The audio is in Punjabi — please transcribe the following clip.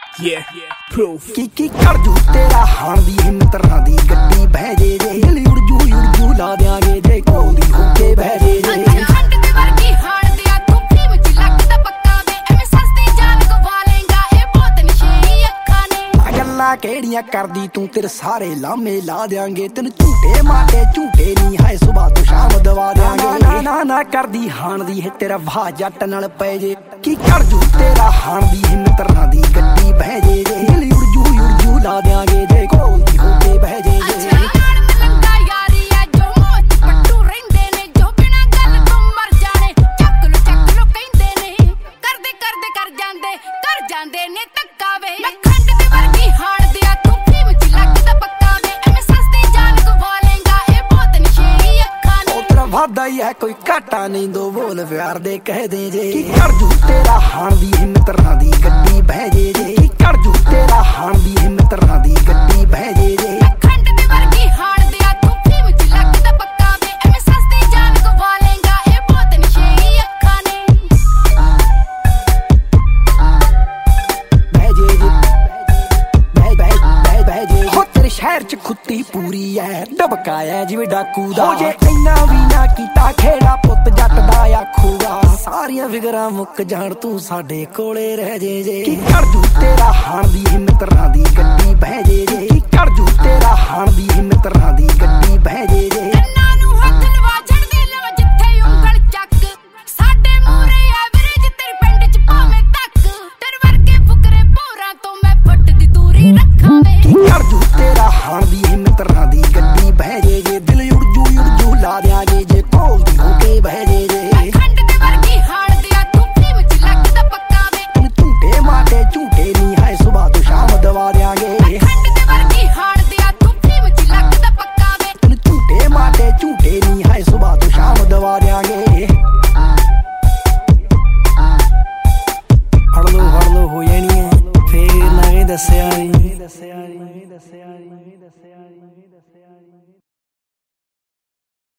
Yeah, proof. ਕੀ ਕਰ ਜੂ ਤੇਰਾ ਹਾਣ ਦੀ ਹਿੰਮਤ ਰਾਂ ਦੀ ਗੱਡੀ ਬਹਿ ਜੇ ਜੇ ਦਿਲ ਉੜ ਜੂ ਲਾ ਦਿਆਂਗੇ ਜੇ ਕੋਲੀ ਹੋ ਕੇ ਬਹਿ ਜੇ ਜੇ ਖੰਡ ਦੇ ਵਰਗੀ ਹਾਣ ਦਿਆ ਤੂੰ ਫੀਮ ਚ ਲੱਗਦਾ ਪੱਕਾ ਵੇ ਐਵੇਂ ਸਸਤੀ ਜਾਨ ਗਵਾ ਲੇਗਾ ਇਹ ਬਹੁਤ ਨਸ਼ੇੜੀ ਅੱਖਾਂ ਨੇ ਗੱਲਾਂ ਕਿਹੜੀਆਂ ਕਰਦੀ ਤੂੰ ਤੇਰੇ ਸਾਰੇ ਲਾਮੇ ਲਾ ਦਿਆਂਗੇ ਤੈਨੂੰ ਝੂਟੇ ਮਾਟੇ ਝੂਟੇ ਨਹੀਂ ਹੈ ਸੁਬਾਹ ਤੋਂ ਸ਼ਾਮ ਦਵਾ ਦਿਆਂਗੇ ਨਾ ਕਰਦੀ ਹਾਣ ਦੀ ਹੈ ਤੇਰਾ ਵਾਹ ਜੱਟ ਨਾਲ ਪੈ ਜੇ ਕੀ ਕਰ ਜੂ ਤੇਰਾ ਹਾਣ ਦੀ ਹਿੰਮਤ ਰਾਂ ਦੀ ਗੱਡੀ ਬਹਿ ਜੇ ਜੇ ਦਿਲ ਉੜ ਜੂ ਲਾ ਦਿਆਂਗੇ ਜੇ ਕੋਲੀ ਹੋ ਕੇ ਬਹਿ ਜੇ ਜੇ ਜਾਂਦੇ ਨੇ ਧੱਕਾ ਵੇ ਖੰਡ ਦੇ ਵਰਗੀ ਹਾਣ ਦਿਆ ਤੂੰ ਫੀਮ ਚ ਲੱਗਦਾ ਪੱਕਾ ਵੇ ਐਵੇਂ ਸਸਤੀ ਜਾਨ ਗਵਾ ਲੇਗਾ ਇਹ ਬਹੁਤ ਨਸ਼ੇੜੀ ਅੱਖਾਂ ਨੇ ਤੇਰਾ ਵਾਦਾ ਹੀ ਹੈ ਕੋਈ ਘਾਟਾ ਨਹੀਂ ਦੋ ਬੋਲ ਪਿਆਰ ਦੇ ਕਹਿ ਦੇ ਜੇ ਕੀ ਕਰ ਜੂ ਤੇਰਾ ਹਾਣ ਦੀ ਹਿੰਮਤ ਰਾਂ ਦੀ ਗੱਡੀ ਬਹਿ ਜੇ ਜੇ ਕੀ ਕਰ ਜੂ ਤੇਰਾ ਹਾਣ ਦੀ ਹਿੰਮਤ ਰਾਂ ਦੀ ਗੱਡੀ ਬਹਿ ਜੇ ਜੇ ਖੰਡ ਦੇ ਵਰਗੀ ਹਾਣ ਦਿਆ ਤੂੰ ਫੀਮ ਚ ਲੱਗਦਾ ਪੱਕਾ ਵੇ ਐਵੇਂ ਸਸਤੀ ਜਾਨ ਗਵਾ ਲੇਗਾ ਇਹ ਬਹੁਤ ਨਸ਼ੇੜੀ ਅੱਖਾਂ ਨੇ ਸ਼ਹਿਰ ਚ ਖੁੱਤੀ ਪੂਰੀ ਐ ਡਬਕਾਇਆ ਜਿਵੇਂ ਡਾਕੂ ਦਾ ਹੋ ਜੇ ਇੰਨਾ ਵੀ ਨਾ ਕੀਤਾ ਖੇੜਾ ਪੁੱਤ ਜੱਟ ਦਾ ਆਖੂਗਾ ਸਾਰੀਆਂ ਫਿਕਰਾਂ ਮੁੱਕ ਜਾਣ ਤੂੰ ਸਾਡੇ ਕੋਲੇ ਰਹਿ ਜੇ ਜੇ ਕੀ ਕਰ ਜੂ ਤੇਰਾ ਹਾਣ ਦੀ ਹਿੰਮਤ ਰਾਂ ਦੀ ਗੱਡੀ ਬਹਿ ਜੇ ਜੇ ਕੀ ਕਰ ਜੂ ਤੇਰਾ ਹਾਣ ਦੀ ਹਿੰਮਤ ਰਾਂ ਦੀ ਗੱਡੀ ਬਹਿ ਜੇ ਜੇ ਕੰਨਾਂ ਨੂੰ ਹੱਥ ਲਵਾ ਛੱਡਦੇ ਲਵਾ ਜਿੱਥੇ ਉਂਗਲ ਚੱਕ ਸਾਡੇ ਮੂਰੇ ਐਵਰੇਜ ਤੇਰੇ ਪਿੰਡ ਚ ਭਾਵੇਂ ਤੱਕ ਤੇਰੇ ਵਰਗੇ ਫੁਕਰੇ ਭੋਰਾਂ ਤੋਂ ਮੈਂ ਫੁੱਟ ਦੀ ਦੂਰੀ ਰੱਖਾਂ ਵੇ ਕੀ ਕਰ ਜੂ ਤੇਰਾ ਹਾਣ ਦੀ ਹਿੰਮਤ ਰਾਂ ਦੀ ਗੱਡੀ ਬਹਿ ਜੇ ਜੇ ਦਿਲ ਉੜ ਜੂ ਲਾ ਦਿਆਂਗੇ ਜੇ ਕੋਲੀ ਹੋ ਕੇ ਬਹਿ ਜੇ ਜੇ ਖੰਡ ਦੇ ਵਰਗੀ ਹਾਣ ਦਿਆ ਤੂੰ ਫੀਮ ਚ ਲੱਗਦਾ ਪੱਕਾ ਵੇ ਤੈਨੂੰ ਝੂਟੇ ਮਾਟੇ ਝੂਟੇ ਨਹੀਂ ਹੈ ਸੁਬਾਹ ਤੋਂ ਸ਼ਾਮ ਦਵਾ ਦਿਆਂਗੇ ਖੰਡ ਦੇ ਵਰਗੀ ਹਾਣ ਦਿਆ ਤੂੰ ਫੀਮ ਚ ਲੱਗਦਾ ਪੱਕਾ ਵੇ ਤੈਨੂੰ ਝੂਟੇ ਮਾਟੇ ਝੂਟੇ ਨਹੀਂ ਹੈ ਸੁਬਾਹ ਤੋਂ ਸ਼ਾਮ ਦਵਾ ਦਿਆਂਗੇ ਹੜ ਲੋ ਹੋ ਜਾਣੀ ਹੈ ਫੇਰ ਨਾ ਦੱਸਿਆ